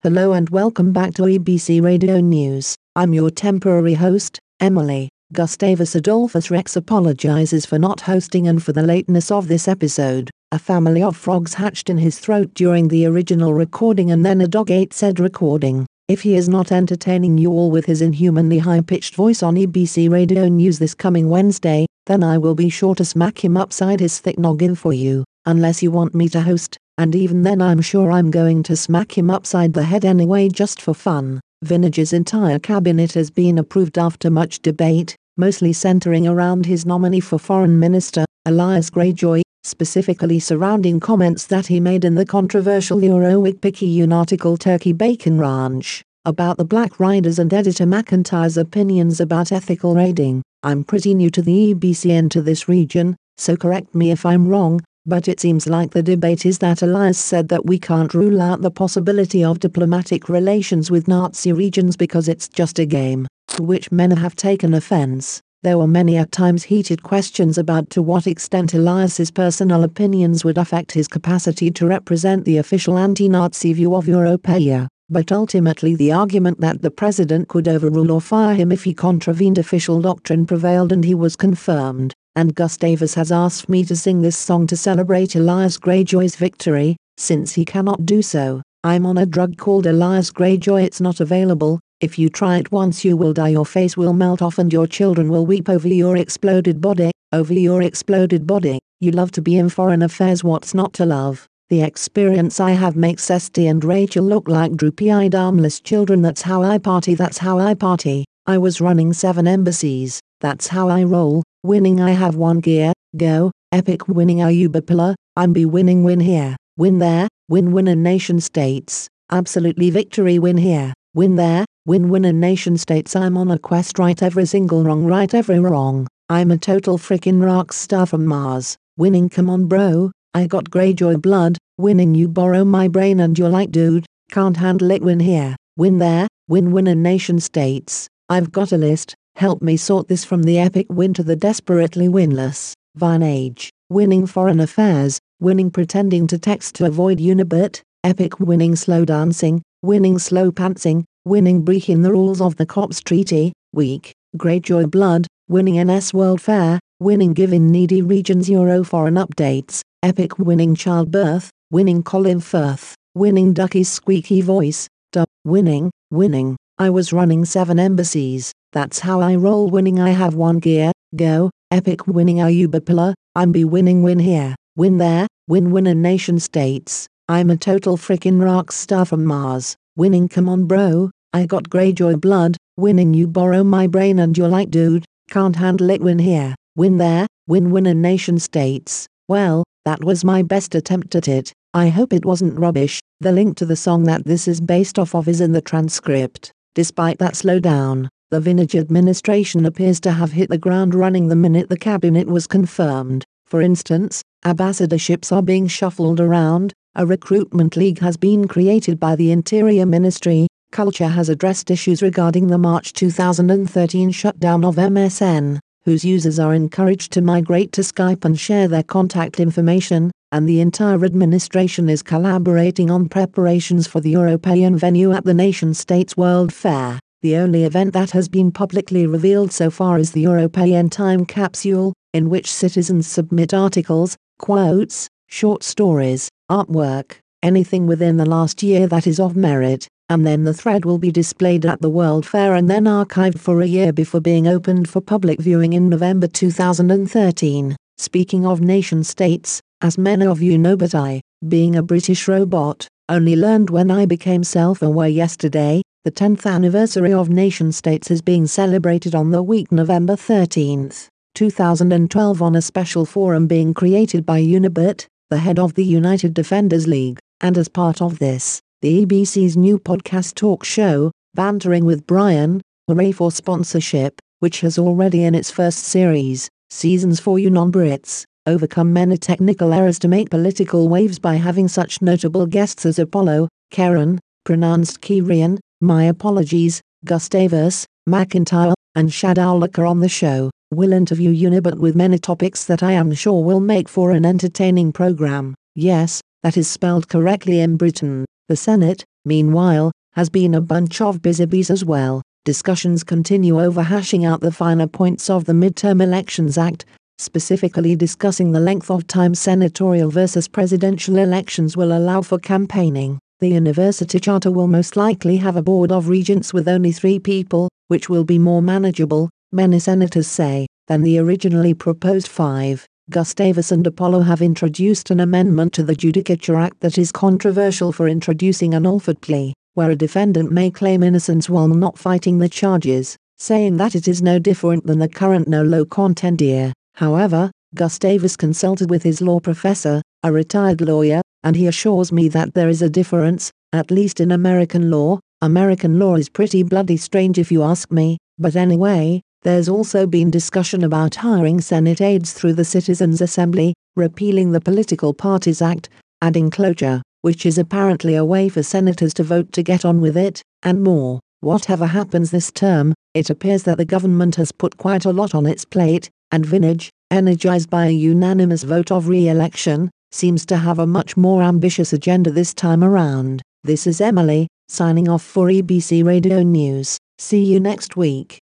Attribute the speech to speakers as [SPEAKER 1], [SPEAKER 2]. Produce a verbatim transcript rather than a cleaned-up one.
[SPEAKER 1] Hello and welcome back to E B C Radio News. I'm your temporary host, Emily. Gustavus Adolphus Rex apologizes for not hosting and for the lateness of this episode. A family of frogs hatched in his throat during the original recording and then a dog ate said recording. If he is not entertaining you all with his inhumanly high-pitched voice on E B C Radio News this coming Wednesday, then I will be sure to smack him upside his thick noggin for you, unless you want me to host, and even then I'm sure I'm going to smack him upside the head anyway just for fun. Vinerge's entire cabinet has been approved after much debate, mostly centering around his nominee for Foreign Minister, Elias Greyjoy, specifically surrounding comments that he made in the controversial Euroweek Picayune article Turkey Bacon Ranch, about the Black Riders and editor McIntyre's opinions about ethical raiding. I'm pretty new to the E B C and to this region, so correct me if I'm wrong, but it seems like the debate is that Elias said that we can't rule out the possibility of diplomatic relations with Nazi regions because it's just a game, to which many have taken offense. There were many at times heated questions about to what extent Elias's personal opinions would affect his capacity to represent the official anti-Nazi view of Europeia, but ultimately the argument that the president could overrule or fire him if he contravened official doctrine prevailed and he was confirmed. And Gustavus has asked me to sing this song to celebrate Elias Greyjoy's victory. Since he cannot do so, I'm on a drug called Elias Greyjoy. It's not available. If you try it once you will die, your face will melt off and your children will weep over your exploded body, over your exploded body. You love to be in foreign affairs, what's not to love? The experience I have makes Esty and Rachel look like droopy-eyed armless children. That's how I party, that's how I party. I was running seven embassies, that's how I roll. Winning, I have one gear, go, epic winning, are you bipolar? I'm be winning, win here, win there, win win in nation states, absolutely victory, win here, win there, win win in nation states. I'm on a quest, right every single wrong, right every wrong, I'm a total freaking rock star from Mars, winning, come on bro, I got Greyjoy blood, winning, you borrow my brain and you're like dude, can't handle it, win here, win there, win win in nation states, I've got a list. Help me sort this from the epic win to the desperately winless, Vine Age, winning foreign affairs, winning pretending to text to avoid Unibet, epic winning slow dancing, winning slow pantsing, winning breaking the rules of the Cops Treaty, weak, Greyjoy blood, winning N S World Fair, winning giving needy regions Euro foreign updates, epic winning childbirth, winning Colin Firth, winning Ducky's squeaky voice, dub, winning, winning, I was running seven embassies. That's how I roll, winning, I have one gear, go, epic winning, are you bipolar? I'm be winning, win here, win there, win win in nation states, I'm a total freaking rock star from Mars, winning, come on bro, I got Greyjoy blood, winning, you borrow my brain and you're like dude, can't handle it, win here, win there, win win in nation states. Well, that was my best attempt at it. I hope it wasn't rubbish. The link to the song that this is based off of is in the transcript. Despite that slowdown, the Vinerge administration appears to have hit the ground running the minute the cabinet was confirmed. For instance, ambassadorships are being shuffled around, a recruitment league has been created by the Interior Ministry, Culture has addressed issues regarding the March two thousand thirteen shutdown of M S N, whose users are encouraged to migrate to Skype and share their contact information, and the entire administration is collaborating on preparations for the European venue at the nation-states World Fair. The only event that has been publicly revealed so far is the European Time Capsule, in which citizens submit articles, quotes, short stories, artwork, anything within the last year that is of merit, and then the thread will be displayed at the World Fair and then archived for a year before being opened for public viewing in November two thousand thirteen. Speaking of nation-states, as many of you know, but I, being a British robot, only learned when I became self-aware yesterday. The tenth anniversary of nation-states is being celebrated on the week November thirteenth, two thousand twelve on a special forum being created by Unibet, the head of the United Defenders League, and as part of this, the E B C's new podcast talk show, Bantering with Brian, hooray for sponsorship, which has already in its first series, seasons for you non-Brits, overcome many technical errors to make political waves by having such notable guests as Apollo, Karen, pronounced Kyrian, my apologies, Gustavus, McIntyre, and Shadowlaka on the show. We'll interview Unibet with many topics that I am sure will make for an entertaining program. Yes, that is spelled correctly in Britain. The Senate, meanwhile, has been a bunch of busybees as well. Discussions continue over hashing out the finer points of the Midterm Elections Act, specifically discussing the length of time senatorial versus presidential elections will allow for campaigning. The university charter will most likely have a board of regents with only three people, which will be more manageable, many senators say, than the originally proposed five. Gustavus and Apollo have introduced an amendment to the Judicature Act that is controversial for introducing an Alford plea, where a defendant may claim innocence while not fighting the charges, saying that it is no different than the current no low contendere. However, Gustavus consulted with his law professor, a retired lawyer, and he assures me that there is a difference, at least in American law. American law is pretty bloody strange if you ask me, but anyway, there's also been discussion about hiring Senate aides through the Citizens' Assembly, repealing the Political Parties Act, adding cloture, which is apparently a way for senators to vote to get on with it, and more. Whatever happens this term, it appears that the government has put quite a lot on its plate, and Vinage, energized by a unanimous vote of re-election, seems to have a much more ambitious agenda this time around. This is Emily, signing off for E B C Radio News. See you next week.